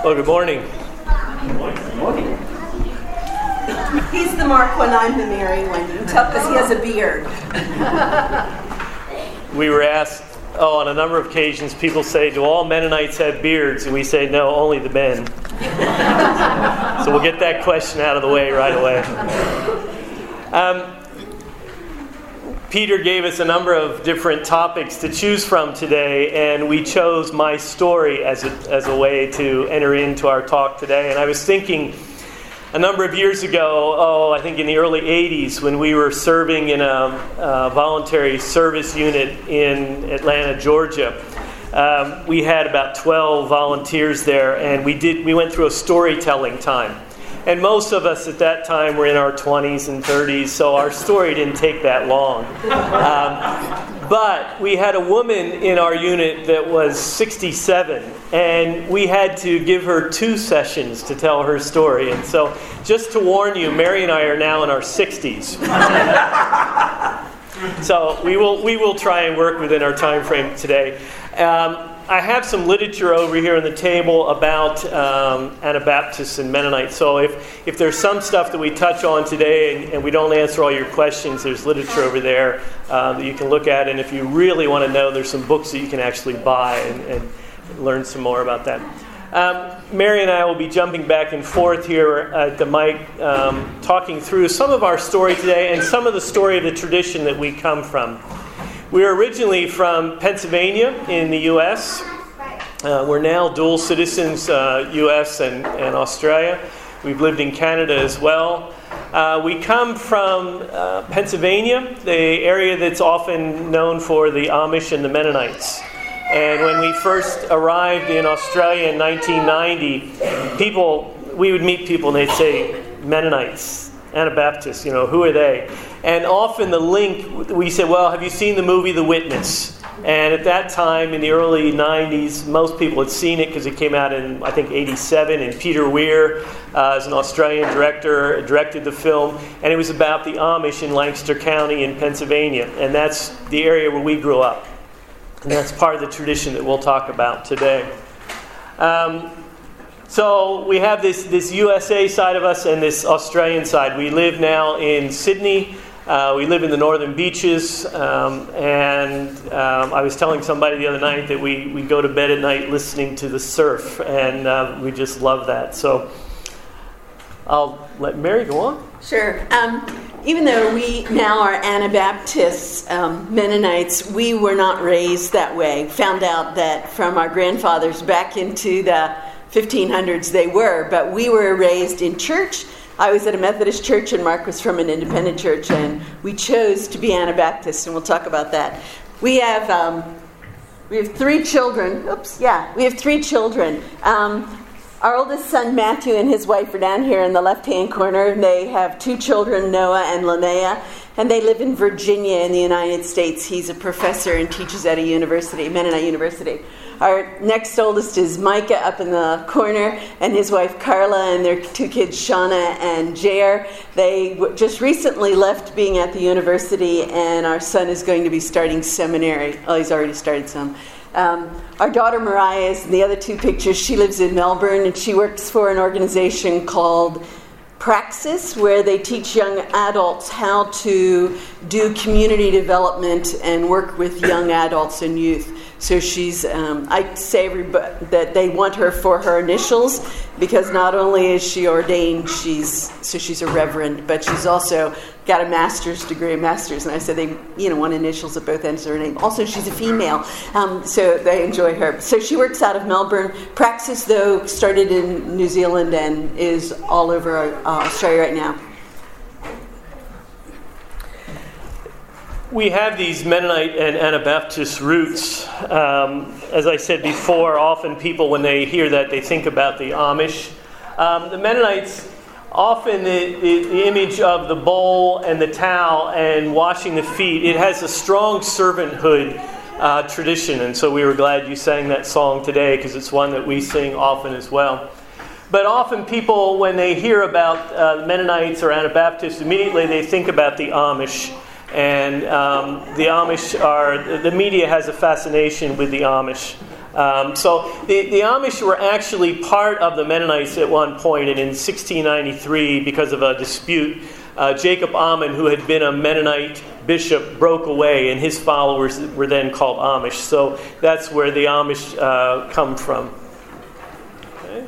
Well, good morning. Good morning. He's the Mark one, I'm the Mary one. You can tell because he has a beard. We were asked, on a number of occasions, people say, do all Mennonites have beards? And we say, no, only the men. So we'll get that question out of the way right away. Peter gave us a number of different topics to choose from today, and we chose my story as a way to enter into our talk today. And I was thinking a number of years ago, I think in the early 80s, when we were serving in a voluntary service unit in Atlanta, Georgia. We had about 12 volunteers there, and we went through a storytelling time. And most of us at that time were in our 20s and 30s, so our story didn't take that long. But we had a woman in our unit that was 67, and we had to give her 2 sessions to tell her story. And so, just to warn you, Mary and I are now in our 60s. So we will try and work within our time frame today. I have some literature over here on the table about Anabaptists and Mennonites. So if there's some stuff that we touch on today and we don't answer all your questions, there's literature over there that you can look at. And if you really want to know, there's some books that you can actually buy and learn some more about that. Mary and I will be jumping back and forth here at the mic, talking through some of our story today and some of the story of the tradition that we come from. We are originally from Pennsylvania in the U.S. We're now dual citizens, U.S. and Australia. We've lived in Canada as well. We come from Pennsylvania, the area that's often known for the Amish and the Mennonites. And when we first arrived in Australia in 1990, we would meet people and they'd say, Mennonites, Anabaptists, who are they? And often the link, we said, well, have you seen the movie The Witness? And at that time, in the early 90s, most people had seen it because it came out in, I think, 87. And Peter Weir, as an Australian director, directed the film. And it was about the Amish in Lancaster County in Pennsylvania. And that's the area where we grew up. And that's part of the tradition that we'll talk about today. So we have this USA side of us and this Australian side. We live now in Sydney. We live in the Northern Beaches. And I was telling somebody the other night that we go to bed at night listening to the surf. And we just love that. So I'll let Mary go on. Sure. Even though we now are Anabaptists, Mennonites, we were not raised that way. Found out that from our grandfathers back into the 1500s they were, but we were raised in church. I was at a Methodist church and Mark was from an independent church, and we chose to be Anabaptists, and we'll talk about that. We have 3 children. We have 3 children. Our oldest son, Matthew, and his wife are down here in the left-hand corner. They have 2 children, Noah and Linnea, and they live in Virginia in the United States. He's a professor and teaches at a university, Mennonite University. Our next oldest is Micah up in the corner, and his wife Carla, and their 2 kids, Shauna and Jair. They just recently left being at the university, and our son is going to be starting seminary. Oh, he's already started some. Our daughter Mariah is in the other 2 pictures. She lives in Melbourne, and she works for an organization called Praxis, where they teach young adults how to do community development and work with young adults and youth. So she's, I say everybody that they want her for her initials, because not only is she ordained, she's a reverend, but she's also got a master's degree, and I said they, want initials at both ends of her name. Also, she's a female, so they enjoy her. So she works out of Melbourne. Praxis, though, started in New Zealand and is all over Australia right now. We have these Mennonite and Anabaptist roots. As I said before, often people, when they hear that, they think about the Amish. The Mennonites, often the image of the bowl and the towel and washing the feet, it has a strong servanthood tradition. And so we were glad you sang that song today, because it's one that we sing often as well. But often people, when they hear about Mennonites or Anabaptists, immediately they think about the Amish. And the Amish the media has a fascination with the Amish. So the Amish were actually part of the Mennonites at one point, and in 1693, because of a dispute, Jacob Ammon, who had been a Mennonite bishop, broke away, and his followers were then called Amish. So that's where the Amish come from. Okay.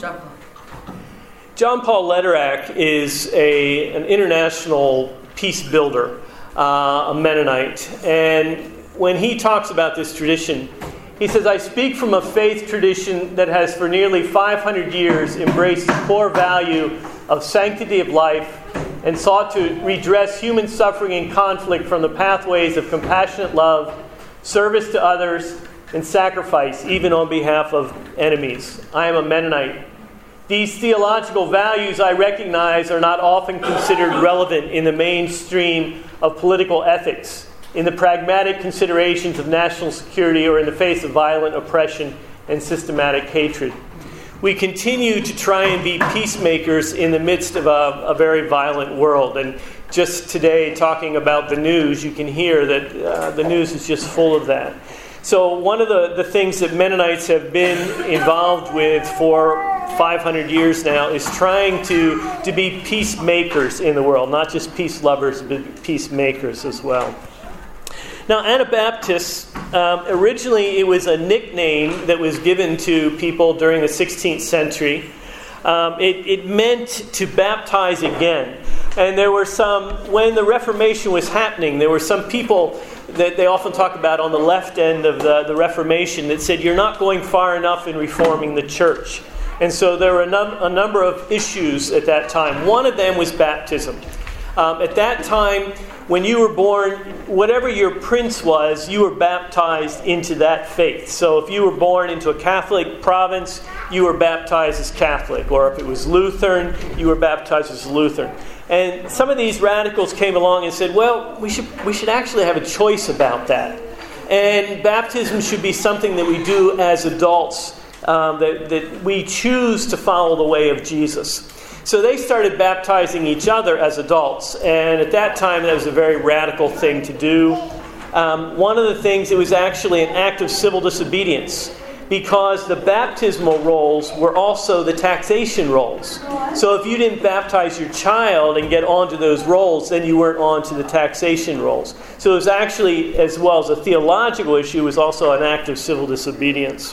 John Paul Lederach is an international peace builder, a Mennonite. And when he talks about this tradition, he says, "I speak from a faith tradition that has for nearly 500 years embraced the core value of sanctity of life and sought to redress human suffering and conflict from the pathways of compassionate love, service to others, and sacrifice, even on behalf of enemies. I am a Mennonite. These theological values, I recognize, are not often considered relevant in the mainstream of political ethics, in the pragmatic considerations of national security, or in the face of violent oppression and systematic hatred. We continue to try and be peacemakers in the midst of a very violent world." And just today, talking about the news, you can hear that the news is just full of that. So one of the things that Mennonites have been involved with for 500 years now is trying to be peacemakers in the world, not just peace lovers, but peacemakers as well. Now, Anabaptists, originally it was a nickname that was given to people during the 16th century. It meant to baptize again. And there were when the Reformation was happening, there were some people that they often talk about on the left end of the Reformation that said, you're not going far enough in reforming the church. And so there were a number of issues at that time. One of them was baptism. At that time, when you were born, whatever your prince was, you were baptized into that faith. So if you were born into a Catholic province, you were baptized as Catholic. Or if it was Lutheran, you were baptized as Lutheran. And some of these radicals came along and said, well, we should actually have a choice about that. And baptism should be something that we do as adults, that we choose to follow the way of Jesus. So they started baptizing each other as adults. And at that time, that was a very radical thing to do. One of the things, it was actually an act of civil disobedience, because the baptismal roles were also the taxation roles. So if you didn't baptize your child and get onto those roles, then you weren't onto the taxation roles. So it was actually, as well as a theological issue, it was also an act of civil disobedience.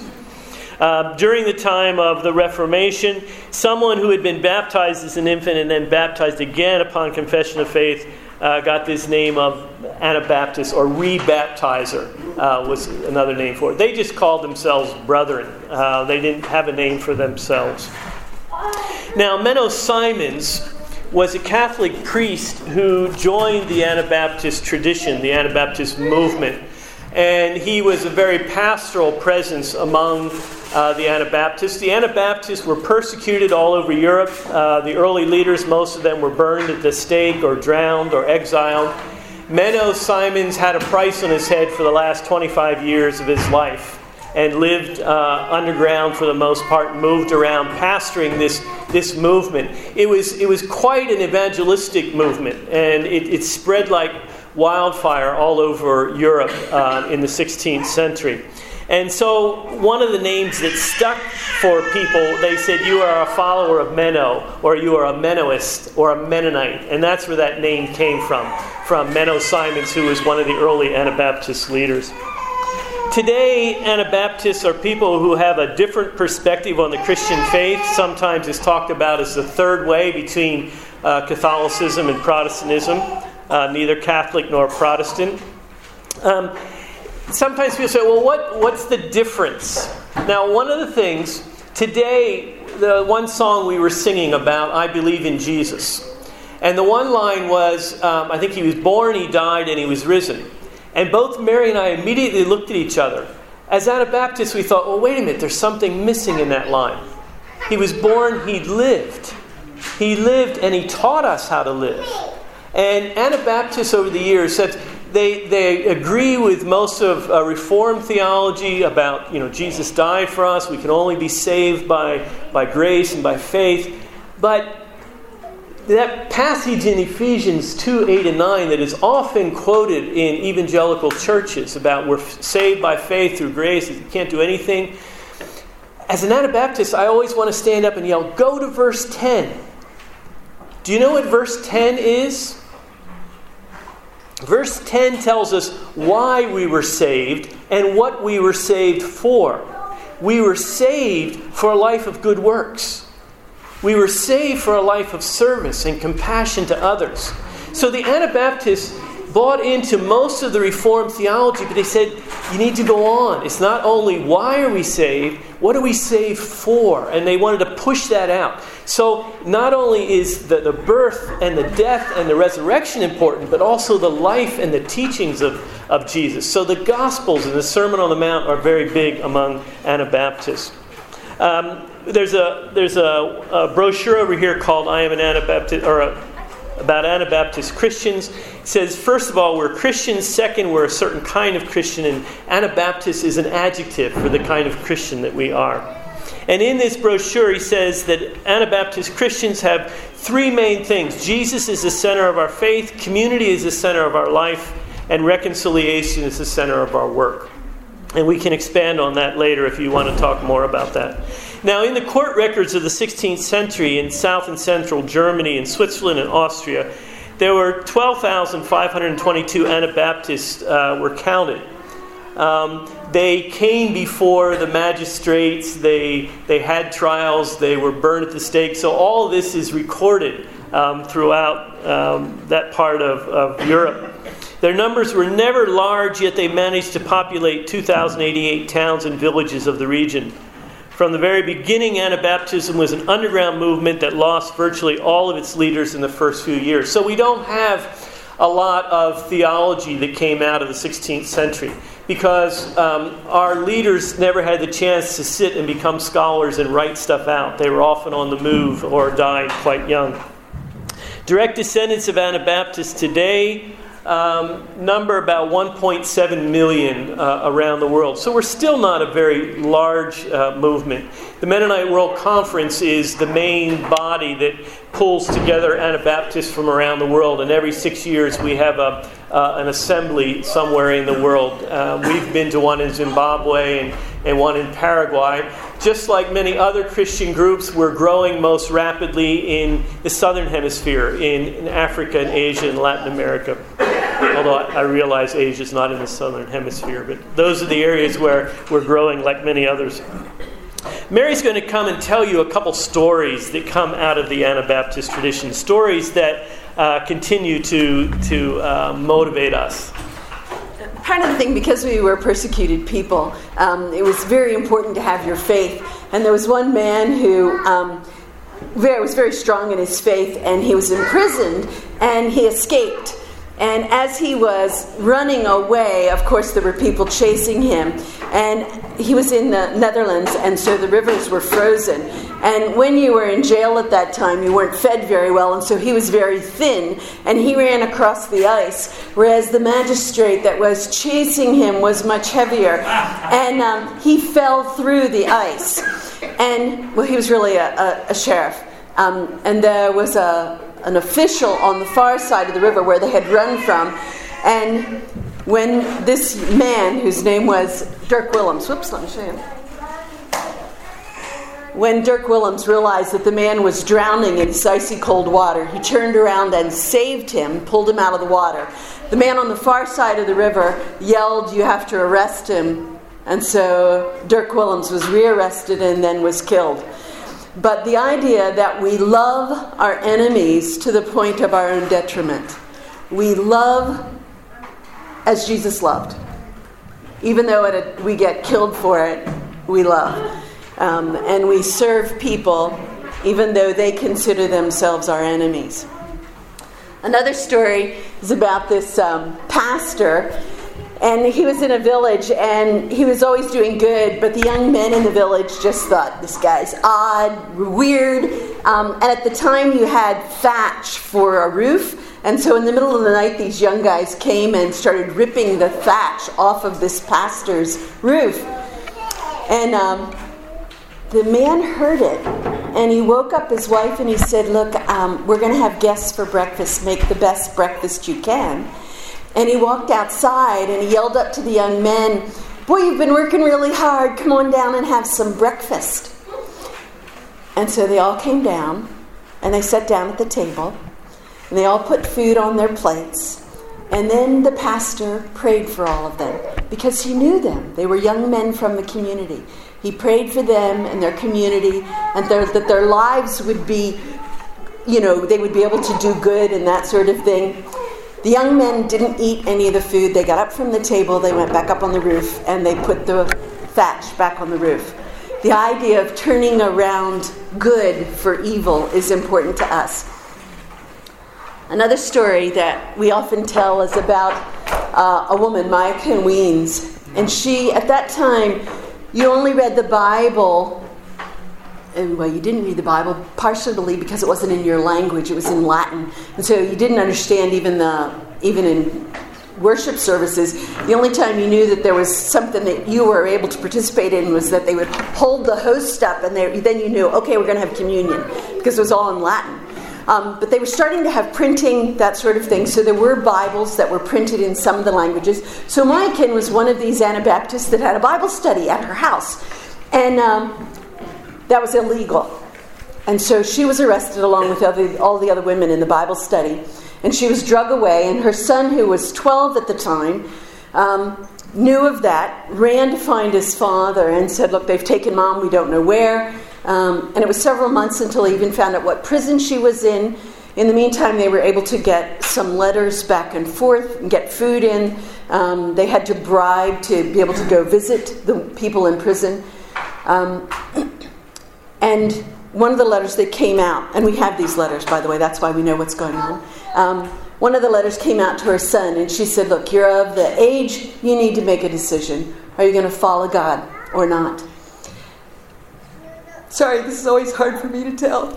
During the time of the Reformation, someone who had been baptized as an infant and then baptized again upon confession of faith got this name of Anabaptist, or rebaptizer was another name for it. They just called themselves brethren. They didn't have a name for themselves. Now, Menno Simons was a Catholic priest who joined the Anabaptist tradition, the Anabaptist movement. And he was a very pastoral presence among the Anabaptists. The Anabaptists were persecuted all over Europe. The early leaders, most of them were burned at the stake or drowned or exiled. Menno Simons had a price on his head for the last 25 years of his life and lived underground for the most part, moved around pastoring this movement. It was quite an evangelistic movement, and it spread like wildfire all over Europe in the 16th century. And so one of the names that stuck for people, they said, you are a follower of Menno, or you are a Mennoist, or a Mennonite. And that's where that name came from Menno Simons, who was one of the early Anabaptist leaders. Today, Anabaptists are people who have a different perspective on the Christian faith. Sometimes it's talked about as the third way between Catholicism and Protestantism. Neither Catholic nor Protestant. Sometimes people say, well, what's the difference? Now, one of the things, today, the one song we were singing about, I believe in Jesus. And the one line was, I think he was born, he died, and he was risen. And both Mary and I immediately looked at each other. As Anabaptists, we thought, well, wait a minute, there's something missing in that line. He was born, he lived. He lived, and he taught us how to live. And Anabaptists over the years said they agree with most of Reformed theology about, Jesus died for us. We can only be saved by grace and by faith. But that passage in Ephesians 2, 8 and 9 that is often quoted in evangelical churches about we're saved by faith through grace, you can't do anything. as an Anabaptist, I always want to stand up and yell, go to verse 10. Do you know what verse 10 is? Verse 10 tells us why we were saved and what we were saved for. We were saved for a life of good works. We were saved for a life of service and compassion to others. So the Anabaptists bought into most of the Reformed theology, but they said, you need to go on. It's not only why are we saved, what are we saved for? And they wanted to push that out. So not only is the birth and the death and the resurrection important, but also the life and the teachings of Jesus. So the Gospels and the Sermon on the Mount are very big among Anabaptists. There's a brochure over here called I Am an Anabaptist, about Anabaptist Christians. It says, first of all, we're Christians. Second, we're a certain kind of Christian. And Anabaptist is an adjective for the kind of Christian that we are. And in this brochure, he says that Anabaptist Christians have three main things. Jesus is the center of our faith. Community is the center of our life. And reconciliation is the center of our work. And we can expand on that later if you want to talk more about that. Now, in the court records of the 16th century in South and Central Germany and Switzerland and Austria, there were 12,522 Anabaptists were counted. They came before the magistrates. They had trials. They were burned at the stake. So all of this is recorded throughout that part of Europe. Their numbers were never large, yet they managed to populate 2,088 towns and villages of the region. From the very beginning, Anabaptism was an underground movement that lost virtually all of its leaders in the first few years. So we don't have a lot of theology that came out of the 16th century because our leaders never had the chance to sit and become scholars and write stuff out. They were often on the move or died quite young. Direct descendants of Anabaptists today number about 1.7 million around the world. So we're still not a very large movement. The Mennonite World Conference is the main body that pulls together Anabaptists from around the world. And every 6 years we have an assembly somewhere in the world. We've been to one in Zimbabwe and one in Paraguay. Just like many other Christian groups, we're growing most rapidly in the Southern Hemisphere, in Africa and Asia and Latin America. Although I realize Asia is not in the Southern Hemisphere, but those are the areas where we're growing like many others. Mary's going to come and tell you a couple stories that come out of the Anabaptist tradition, stories that continue to motivate us. Part of the thing, because we were persecuted people, it was very important to have your faith. And there was one man who was very strong in his faith, and he was imprisoned, and he escaped. And as he was running away, of course, there were people chasing him. And he was in the Netherlands, and so the rivers were frozen. And when you were in jail at that time, you weren't fed very well, and so he was very thin. And he ran across the ice, whereas the magistrate that was chasing him was much heavier. And he fell through the ice. And, well, he was really a sheriff. And there was an official on the far side of the river where they had run from. And when this man, whose name was Dirk Willems, let me show you. When Dirk Willems realized that the man was drowning in this icy cold water, he turned around and saved him, pulled him out of the water. The man on the far side of the river yelled, "You have to arrest him." And so Dirk Willems was rearrested and then was killed. But the idea that we love our enemies to the point of our own detriment. We love as Jesus loved. Even though we get killed for it, we love. And we serve people even though they consider themselves our enemies. Another story is about this pastor. And he was in a village, and he was always doing good, but the young men in the village just thought, this guy's odd, weird. And at the time, you had thatch for a roof. And so in the middle of the night, these young guys came and started ripping the thatch off of this pastor's roof. And the man heard it, and he woke up his wife, and he said, look, we're going to have guests for breakfast. Make the best breakfast you can. And he walked outside and he yelled up to the young men, boy, you've been working really hard. Come on down and have some breakfast. And so they all came down, and they sat down at the table, and they all put food on their plates. And then the pastor prayed for all of them because he knew them. They were young men from the community. He prayed for them and their community, and that their lives would be, they would be able to do good and that sort of thing. The young men didn't eat any of the food. They got up from the table, they went back up on the roof, and they put the thatch back on the roof. The idea of turning around good for evil is important to us. Another story that we often tell is about a woman, Mayakan Weens. And she, at that time, you only read the Bible, and you didn't read the Bible partially because it wasn't in your language, it was in Latin. And so you didn't understand even in worship services, the only time you knew that there was something that you were able to participate in was that they would hold the host up, and then you knew, okay, we're going to have communion, because it was all in Latin. But they were starting to have printing, that sort of thing, so there were Bibles that were printed in some of the languages. So Mayakan was one of these Anabaptists that had a Bible study at her house, and that was illegal. And so she was arrested along with all the other women in the Bible study. And she was drug away, and her son, who was 12 at the time, knew of that, ran to find his father and said, look, they've taken Mom, we don't know where. And it was several months until he even found out what prison she was in. In the meantime, they were able to get some letters back and forth and get food in. They had to bribe to be able to go visit the people in prison. And one of the letters that came out, and we have these letters, by the way, that's why we know what's going on. One of the letters came out to her son, and she said, look, you're of the age you need to make a decision. Are you going to follow God or not? Sorry, this is always hard for me to tell.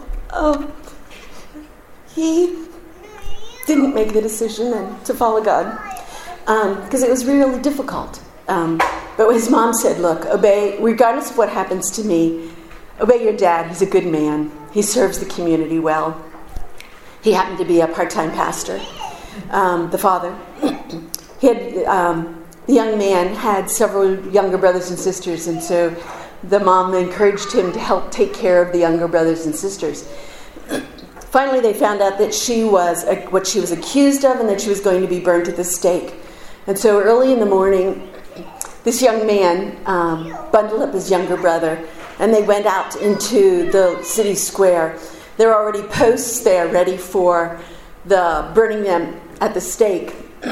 He didn't make the decision to follow God because it was really difficult. But his mom said, look, obey, regardless of what happens to me, obey your dad. He's a good man. He serves the community well. He happened to be a part-time pastor, the father. The young man had several younger brothers and sisters, and so the mom encouraged him to help take care of the younger brothers and sisters. Finally, they found out that she was what she was accused of, and that she was going to be burned at the stake. And so early in the morning, this young man bundled up his younger brother, and they went out into the city square. There were already posts there ready for the burning them at the stake.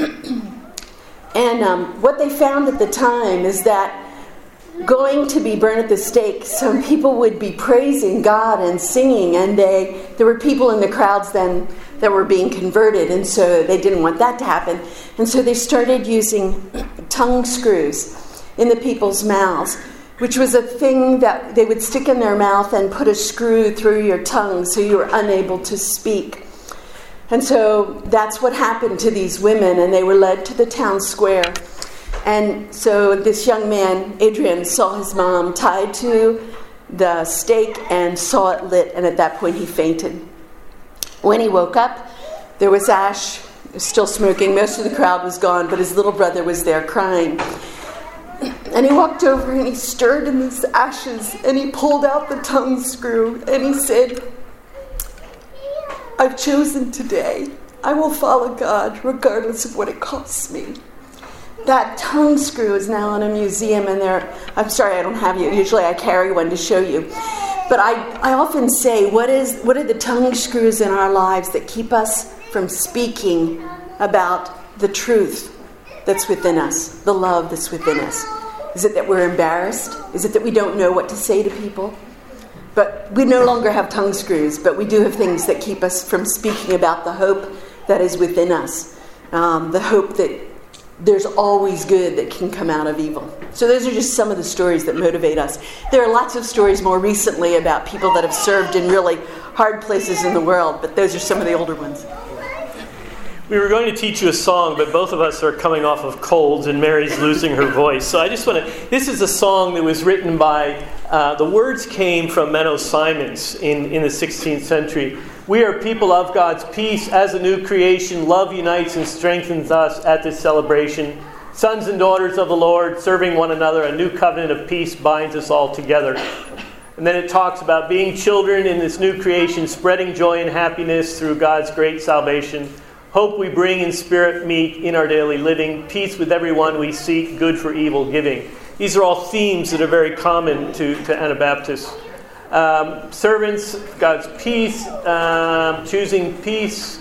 And what they found at the time is that going to be burned at the stake, some people would be praising God and singing, and there were people in the crowds then that were being converted, and so they didn't want that to happen. And so they started using tongue screws in the people's mouths, which was a thing that they would stick in their mouth and put a screw through your tongue so you were unable to speak. And so that's what happened to these women, and they were led to the town square. And so this young man, Adrian, saw his mom tied to the stake and saw it lit, and at that point he fainted. When he woke up, there was ash, still smoking. Most of the crowd was gone, but his little brother was there crying. And he walked over and he stirred in these ashes, and he pulled out the tongue screw, and he said, I've chosen today. I will follow God regardless of what it costs me. That tongue screw is now in a museum, and I'm sorry I don't have you. Usually I carry one to show you. But I often say, what are the tongue screws in our lives that keep us from speaking about the truth that's within us, the love that's within us? Is it that we're embarrassed? Is it that we don't know what to say to people? But we no longer have tongue screws, but we do have things that keep us from speaking about the hope that is within us, the hope that there's always good that can come out of evil. So those are just some of the stories that motivate us. There are lots of stories more recently about people that have served in really hard places in the world, but those are some of the older ones. We were going to teach you a song, but both of us are coming off of colds, and Mary's losing her voice. So I just want to... This is a song that was written by... the words came from Menno Simons in the 16th century. We are people of God's peace. As a new creation, love unites and strengthens us at this celebration. Sons and daughters of the Lord, serving one another, a new covenant of peace binds us all together. And then it talks about being children in this new creation, spreading joy and happiness through God's great salvation. Hope we bring in spirit meet in our daily living. Peace with everyone we seek, good for evil giving. These are all themes that are very common to Anabaptists. Servants, God's peace, choosing peace.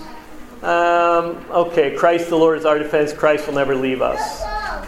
Christ the Lord is our defense. Christ will never leave us.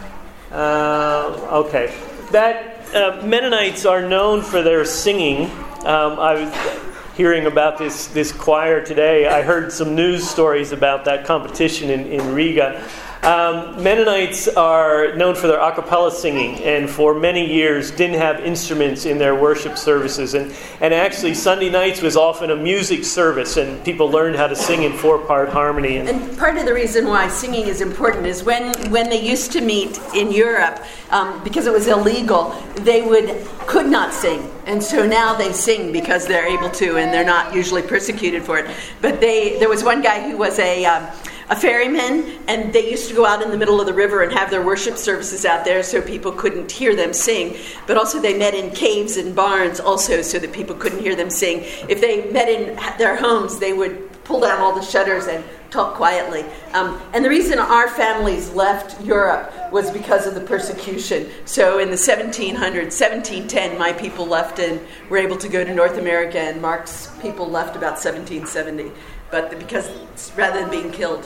Mennonites are known for their singing. I was hearing about this choir today. I heard some news stories about that competition in Riga. Mennonites are known for their a cappella singing, and for many years didn't have instruments in their worship services. And actually Sunday nights was often a music service, and people learned how to sing in 4-part harmony. And part of the reason why singing is important is when they used to meet in Europe, because it was illegal, they could not sing. And so now they sing because they're able to, and they're not usually persecuted for it. But there was one guy who was a ferryman, and they used to go out in the middle of the river and have their worship services out there so people couldn't hear them sing. But also they met in caves and barns also so that people couldn't hear them sing. If they met in their homes, they would pull down all the shutters and talk quietly. And the reason our families left Europe was because of the persecution. So in the 1710, my people left and were able to go to North America, and Mark's people left about 1770. But because rather than being killed.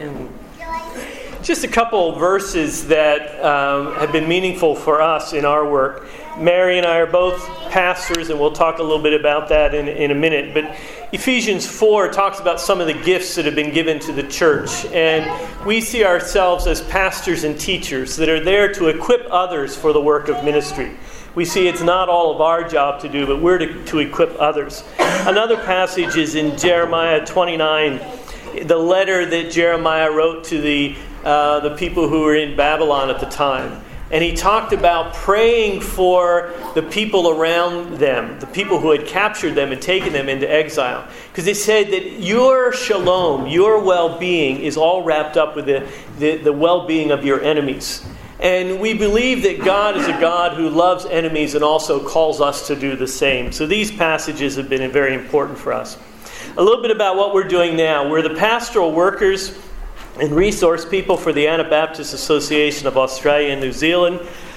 Just a couple verses that have been meaningful for us in our work. Mary and I are both pastors, and we'll talk a little bit about that in a minute. But Ephesians 4 talks about some of the gifts that have been given to the church. And we see ourselves as pastors and teachers that are there to equip others for the work of ministry. We see it's not all of our job to do, but we're to equip others. Another passage is in Jeremiah 29, the letter that Jeremiah wrote to the people who were in Babylon at the time. And he talked about praying for the people around them, the people who had captured them and taken them into exile. Because he said that your shalom, your well-being, is all wrapped up with the well-being of your enemies. And we believe that God is a God who loves enemies and also calls us to do the same. So these passages have been very important for us. A little bit about what we're doing now. We're the pastoral workers and resource people for the Anabaptist Association of Australia and New Zealand.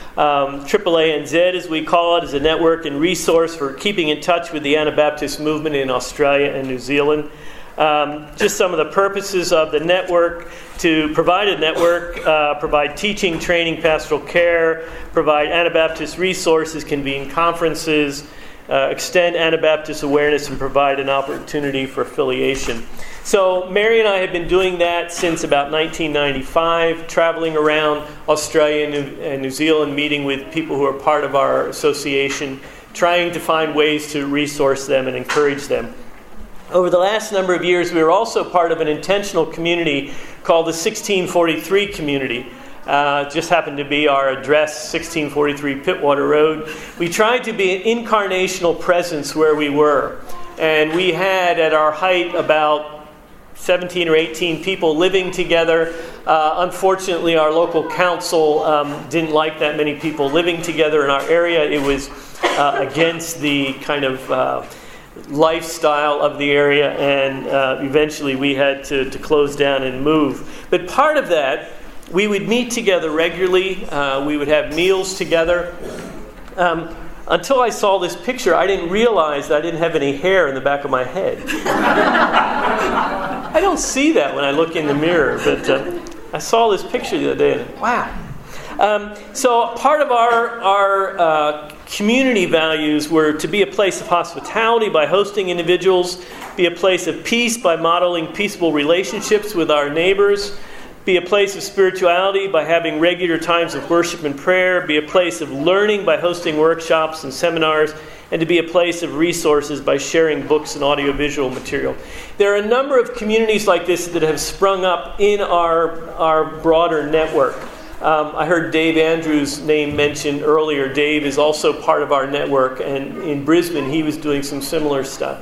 AAANZ, as we call it, is a network and resource for keeping in touch with the Anabaptist movement in Australia and New Zealand. Just some of the purposes of the network: to provide a network, provide teaching, training, pastoral care, provide Anabaptist resources, convene conferences, extend Anabaptist awareness, and provide an opportunity for affiliation. So Mary and I have been doing that since about 1995, traveling around Australia and New Zealand, meeting with people who are part of our association, trying to find ways to resource them and encourage them. Over the last number of years, we were also part of an intentional community called the 1643 community. Just happened to be our address, 1643 Pittwater Road. We tried to be an incarnational presence where we were. And we had, at our height, about 17 or 18 people living together. Unfortunately, our local council didn't like that many people living together in our area. It was against the kind of lifestyle of the area, and eventually we had to close down and move. But part of that, we would meet together regularly. We would have meals together. Until I saw this picture, I didn't realize that I didn't have any hair in the back of my head. I don't see that when I look in the mirror, but I saw this picture the other day, and wow. So part of our community values were to be a place of hospitality by hosting individuals, be a place of peace by modeling peaceable relationships with our neighbors, be a place of spirituality by having regular times of worship and prayer, be a place of learning by hosting workshops and seminars, and to be a place of resources by sharing books and audiovisual material. There are a number of communities like this that have sprung up in our broader network. I heard Dave Andrews' name mentioned earlier. Dave is also part of our network, and in Brisbane he was doing some similar stuff.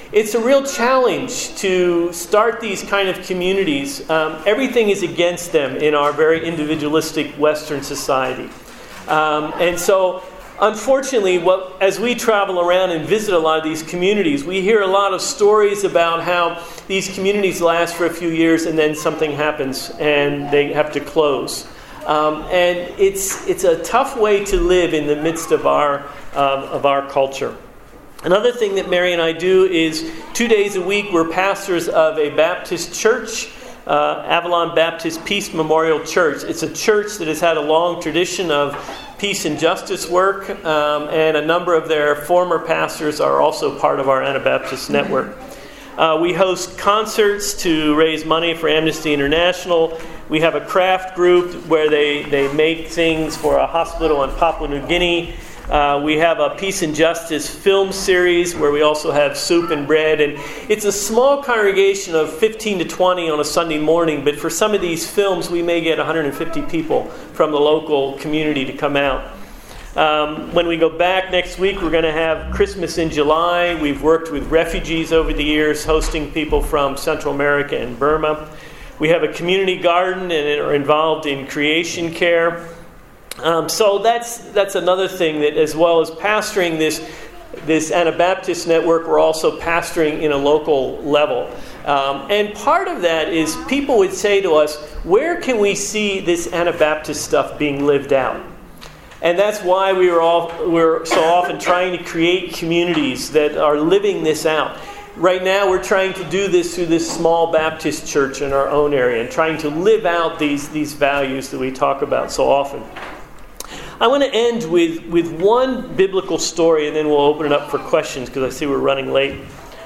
it's a real challenge to start these kind of communities. Everything is against them in our very individualistic Western society. And so, unfortunately, as we travel around and visit a lot of these communities, we hear a lot of stories about how these communities last for a few years and then something happens and they have to close. And it's a tough way to live in the midst of our culture. Another thing that Mary and I do is 2 days a week we're pastors of a Baptist church, Avalon Baptist Peace Memorial Church. It's a church that has had a long tradition of peace and justice work, and a number of their former pastors are also part of our Anabaptist network. We host concerts to raise money for Amnesty International. We have a craft group where they make things for a hospital in Papua New Guinea. We have a Peace and Justice film series where we also have soup and bread. And it's a small congregation of 15 to 20 on a Sunday morning, but for some of these films we may get 150 people from the local community to come out. When we go back next week, we're going to have Christmas in July. We've worked with refugees over the years, hosting people from Central America and Burma. We have a community garden and are involved in creation care. So that's another thing, that as well as pastoring this Anabaptist network, we're also pastoring in a local level. And part of that is people would say to us, where can we see this Anabaptist stuff being lived out? And that's why we're so often trying to create communities that are living this out. Right now we're trying to do this through this small Baptist church in our own area and trying to live out these values that we talk about so often. I want to end with one biblical story, and then we'll open it up for questions because I see we're running late.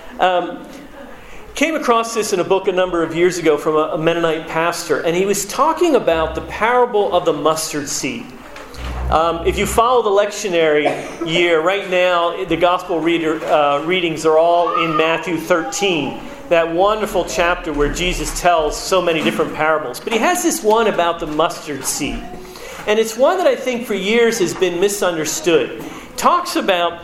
Came across this in a book a number of years ago from a Mennonite pastor, and he was talking about the parable of the mustard seed. If you follow the lectionary year, right now the gospel readings are all in Matthew 13, that wonderful chapter where Jesus tells so many different parables. But he has this one about the mustard seed. And it's one that I think for years has been misunderstood. Talks about,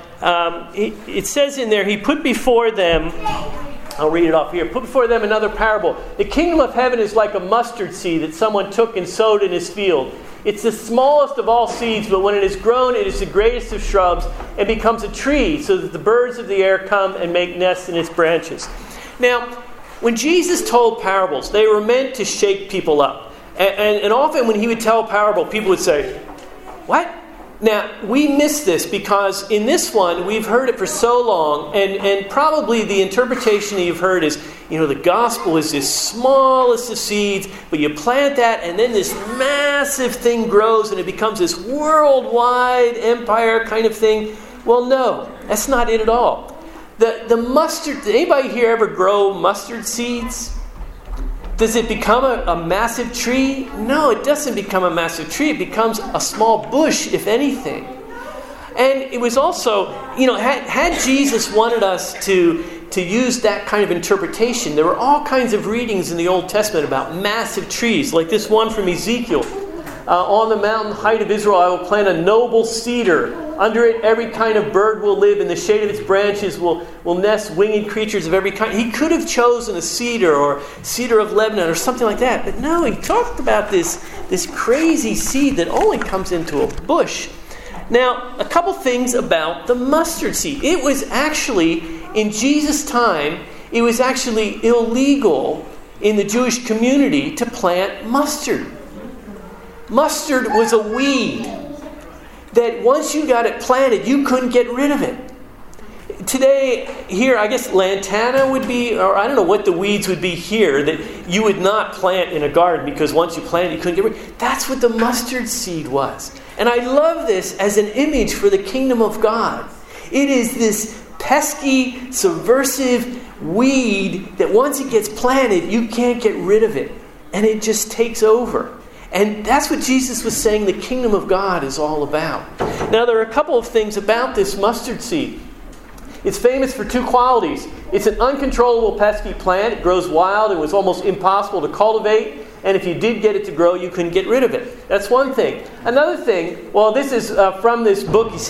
it says in there, he put before them, I'll read it off here, put before them another parable. The kingdom of heaven is like a mustard seed that someone took and sowed in his field. It's the smallest of all seeds, but when it is grown, it is the greatest of shrubs and becomes a tree so that the birds of the air come and make nests in its branches. Now, when Jesus told parables, they were meant to shake people up. And often when he would tell a parable, people would say, what? Now, we miss this because in this one, we've heard it for so long, and probably the interpretation that you've heard is, the gospel is this smallest of seeds, but you plant that, and then this massive thing grows, and it becomes this worldwide empire kind of thing. Well, no, that's not it at all. The mustard, did anybody here ever grow mustard seeds? Does it become a massive tree? No, it doesn't become a massive tree. It becomes a small bush, if anything. And it was also, had Jesus wanted us to use that kind of interpretation, there were all kinds of readings in the Old Testament about massive trees, like this one from Ezekiel. On the mountain height of Israel, I will plant a noble cedar. Under it, every kind of bird will live. In the shade of its branches will nest winged creatures of every kind. He could have chosen a cedar or cedar of Lebanon or something like that. But no, he talked about this crazy seed that only comes into a bush. Now, a couple things about the mustard seed. It was actually, in Jesus' time, it was actually illegal in the Jewish community to plant mustard. Mustard was a weed that once you got it planted, you couldn't get rid of it. Today, here, I guess lantana would be, or I don't know what the weeds would be here, that you would not plant in a garden because once you planted, you couldn't get rid of it. That's what the mustard seed was. And I love this as an image for the kingdom of God. It is this pesky, subversive weed that once it gets planted, you can't get rid of it. And it just takes over. And that's what Jesus was saying the kingdom of God is all about. Now, there are a couple of things about this mustard seed. It's famous for two qualities. It's an uncontrollable pesky plant. It grows wild. It was almost impossible to cultivate. And if you did get it to grow, you couldn't get rid of it. That's one thing. Another thing, well, this is from this book. He says,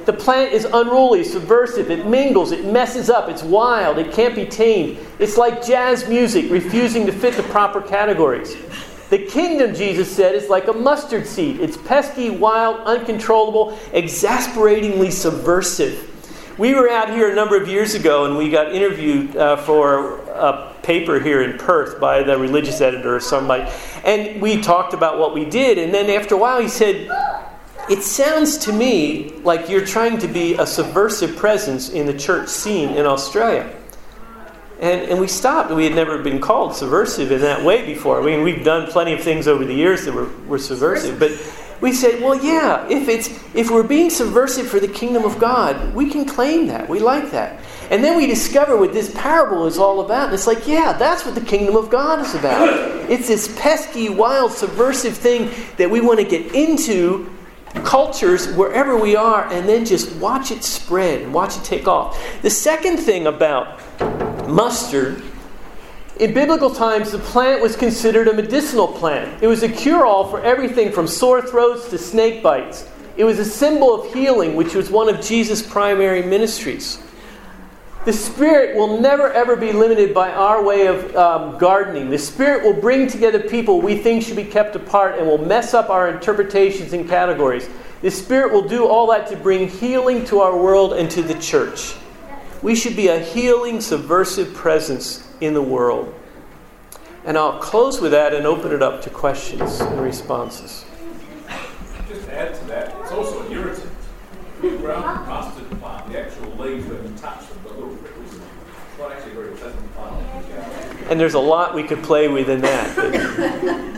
The plant is unruly, subversive, it mingles, it messes up, it's wild, it can't be tamed. It's like jazz music, refusing to fit the proper categories. The kingdom, Jesus said, is like a mustard seed. It's pesky, wild, uncontrollable, exasperatingly subversive. We were out here a number of years ago and we got interviewed for a paper here in Perth by the religious editor or somebody. And we talked about what we did. And then after a while he said, "It sounds to me like you're trying to be a subversive presence in the church scene in Australia." And we stopped. We had never been called subversive in that way before. I mean, we've done plenty of things over the years that were subversive. But we said, well, yeah, if we're being subversive for the kingdom of God, we can claim that. We like that. And then we discover what this parable is all about. And it's like, yeah, that's what the kingdom of God is about. It's this pesky, wild, subversive thing that we want to get into cultures wherever we are and then just watch it spread and watch it take off. The second thing about mustard, in biblical times, the plant was considered a medicinal plant. It was a cure-all for everything from sore throats to snake bites. It was a symbol of healing, which was one of Jesus' primary ministries. The Spirit will never ever be limited by our way of gardening. The Spirit will bring together people we think should be kept apart and will mess up our interpretations and categories. The Spirit will do all that to bring healing to our world and to the church. We should be a healing, subversive presence in the world. And I'll close with that and open it up to questions and responses. Just to add to that, it's also an irritant. We grow mustard plant, the actual leaves when you touch them, the little prickles. It's not actually a very pleasant plant. And there's a lot we could play with in that.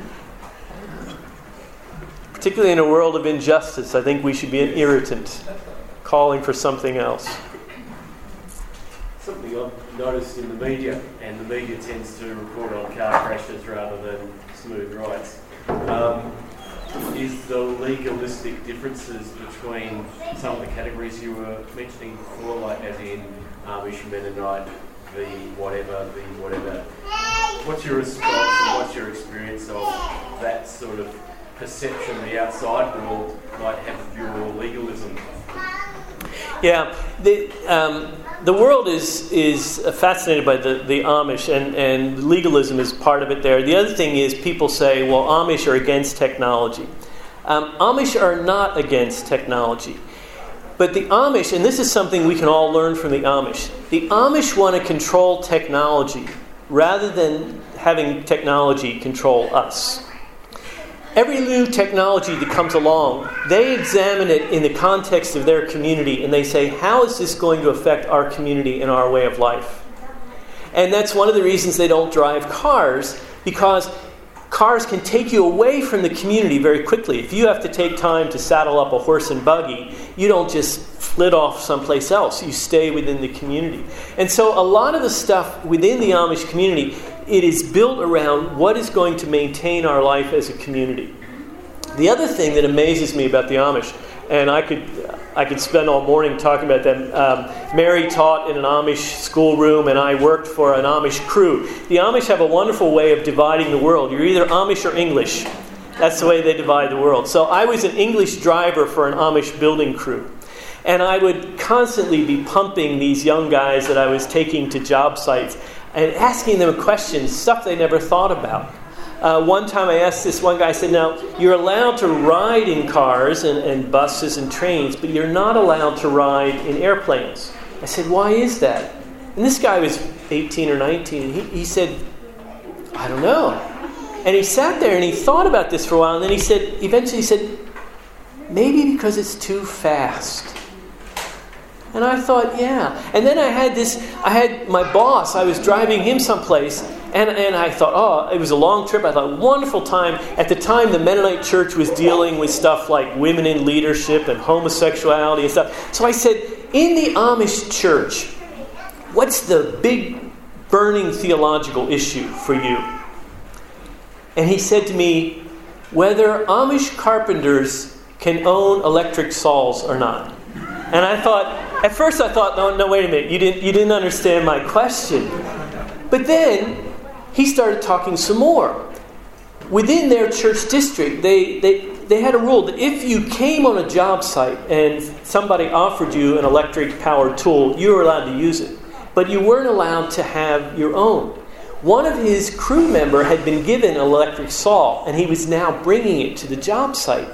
Particularly in a world of injustice, I think we should be an irritant, calling for something else. Something I've noticed in the media, and the media tends to report on car crashes rather than smooth rides, is the legalistic differences between some of the categories you were mentioning before, like as in Amish, Mennonite, the whatever. What's your response and what's your experience of that sort of perception the outside world might have of your legalism? Yeah, the world is fascinated by the Amish, and legalism is part of it there. The other thing is people say, well, Amish are against technology. Amish are not against technology. But the Amish, and this is something we can all learn from the Amish want to control technology rather than having technology control us. Every new technology that comes along, they examine it in the context of their community and they say, how is this going to affect our community and our way of life? And that's one of the reasons they don't drive cars, because cars can take you away from the community very quickly. If you have to take time to saddle up a horse and buggy, you don't just flit off someplace else. You stay within the community. And so a lot of the stuff within the Amish community, it is built around what is going to maintain our life as a community. The other thing that amazes me about the Amish, and I could spend all morning talking about them. Mary taught in an Amish schoolroom, and I worked for an Amish crew. The Amish have a wonderful way of dividing the world. You're either Amish or English. That's the way they divide the world. So I was an English driver for an Amish building crew. And I would constantly be pumping these young guys that I was taking to job sites and asking them questions, stuff they never thought about. One time I asked this one guy, I said, now, you're allowed to ride in cars and buses and trains, but you're not allowed to ride in airplanes. I said, why is that? And this guy was 18 or 19, and he said, I don't know. And he sat there and he thought about this for a while, and then eventually he said, maybe because it's too fast. And I thought, yeah. And then I had my boss, I was driving him someplace, and I thought, it was a long trip. I thought, wonderful time. At the time, the Mennonite church was dealing with stuff like women in leadership and homosexuality and stuff. So I said, in the Amish church, what's the big burning theological issue for you? And he said to me, whether Amish carpenters can own electric saws or not. And I thought, at first I thought, no, wait a minute, you didn't understand my question. But then he started talking some more. Within their church district, they had a rule that if you came on a job site and somebody offered you an electric-powered tool, you were allowed to use it. But you weren't allowed to have your own. One of his crew member had been given an electric saw, and he was now bringing it to the job site.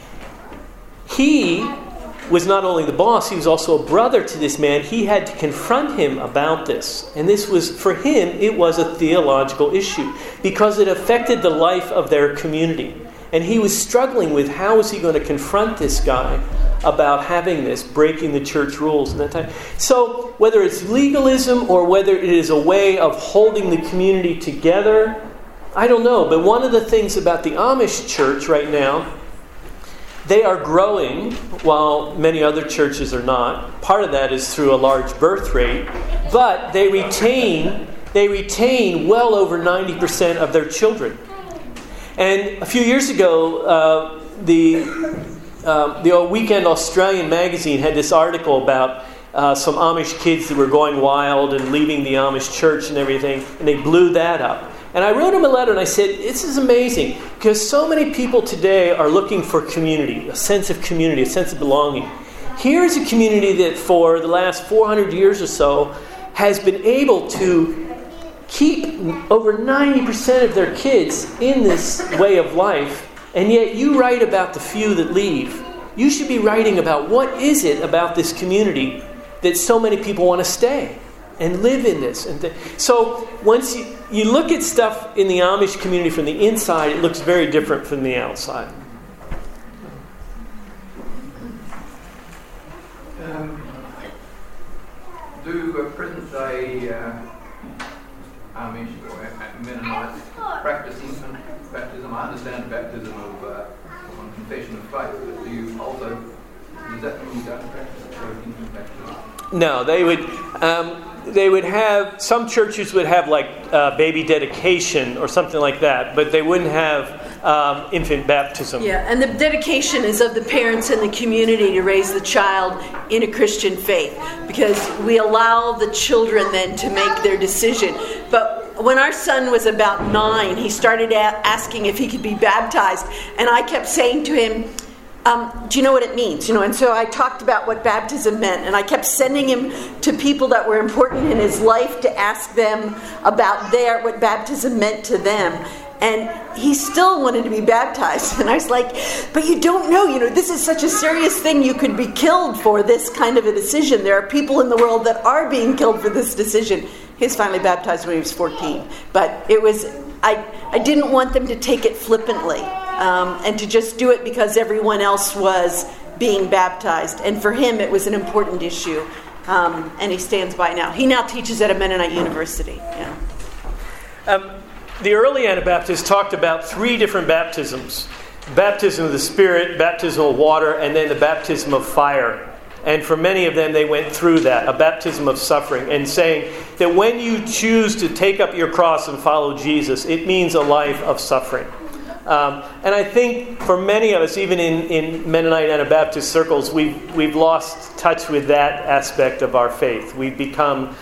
He was not only the boss, he was also a brother to this man. He had to confront him about this. And this was, for him, it was a theological issue because it affected the life of their community. And he was struggling with how was he going to confront this guy about having this, breaking the church rules and that time. So whether it's legalism or whether it is a way of holding the community together, I don't know. But one of the things about the Amish church right now, they are growing while many other churches are not. Part of that is through a large birth rate. But they retain well over 90% of their children. And a few years ago, the old Weekend Australian magazine had this article about some Amish kids that were going wild and leaving the Amish church and everything. And they blew that up. And I wrote him a letter and I said, this is amazing because so many people today are looking for community, a sense of community, a sense of belonging. Here's a community that for the last 400 years or so has been able to keep over 90% of their kids in this way of life, and yet you write about the few that leave. You should be writing about what is it about this community that so many people want to stay and live in this. So once you look at stuff in the Amish community from the inside, it looks very different from the outside. Do present-day Amish or Mennonites practice infant baptism? I understand baptism on confession of faith, but do you also, does that mean you don't practice infant baptism? No, they would have, some churches would have like baby dedication or something like that, but they wouldn't have infant baptism. Yeah, and the dedication is of the parents and the community to raise the child in a Christian faith, because we allow the children then to make their decision. But when our son was about 9, he started asking if he could be baptized, and I kept saying to him, do you know what it means? And so I talked about what baptism meant, and I kept sending him to people that were important in his life to ask them about what baptism meant to them. And he still wanted to be baptized. And I was like, but you don't know, this is such a serious thing. You could be killed for this kind of a decision. There are people in the world that are being killed for this decision. He was finally baptized when he was 14. But it was, I didn't want them to take it flippantly. And to just do it because everyone else was being baptized. And for him, it was an important issue. And he stands by now. He now teaches at a Mennonite university. Yeah. The early Anabaptists talked about 3 different baptisms. Baptism of the Spirit, baptism of water, and then the baptism of fire. And for many of them, they went through that, a baptism of suffering, and saying that when you choose to take up your cross and follow Jesus, it means a life of suffering. And I think for many of us, even in Mennonite Anabaptist circles, we've lost touch with that aspect of our faith. We've become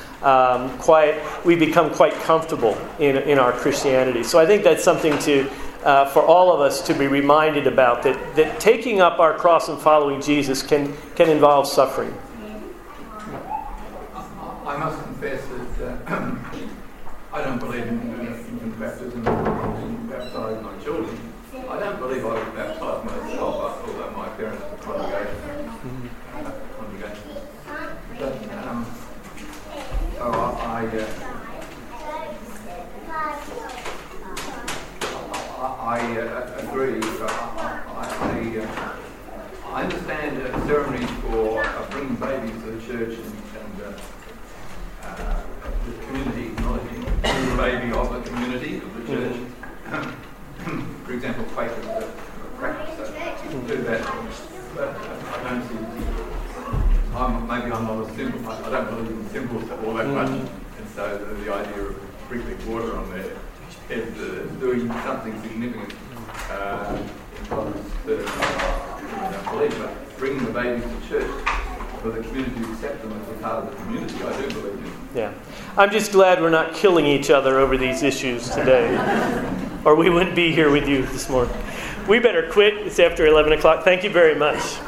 quite comfortable in our Christianity. So I think that's something for all of us to be reminded about, that taking up our cross and following Jesus can involve suffering. I must confess that I don't believe in infant baptism and baptising my children. I don't believe I was baptised myself, although my parents were congregations. But I agree. I understand ceremonies for bringing babies to the church and the community acknowledging the baby of the community, of the church. For example, Quakers practice do that. But I don't see. Maybe I'm not as simple. I don't believe in symbols all that much, and so the idea of sprinkling water on their head doing something significant involves I don't believe. But bringing the babies to church for the community to accept them as a part of the community, I do believe in. Yeah, I'm just glad we're not killing each other over these issues today, or we wouldn't be here with you this morning. we better quit. It's after 11 o'clock. Thank you very much.